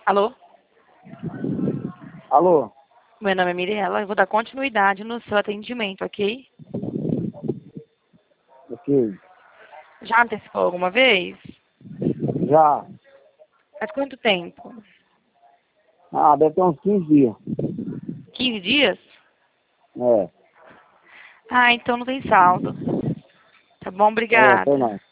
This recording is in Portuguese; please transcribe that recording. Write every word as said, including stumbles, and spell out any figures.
Alô? Alô? Meu nome é Mirella, eu vou dar continuidade no seu atendimento, ok? Ok. Já antecipou alguma vez? Já. Faz quanto tempo? Ah, deve ter uns quinze dias. quinze dias? É. Ah, então não tem saldo. Tá bom, É, foi obrigada. não.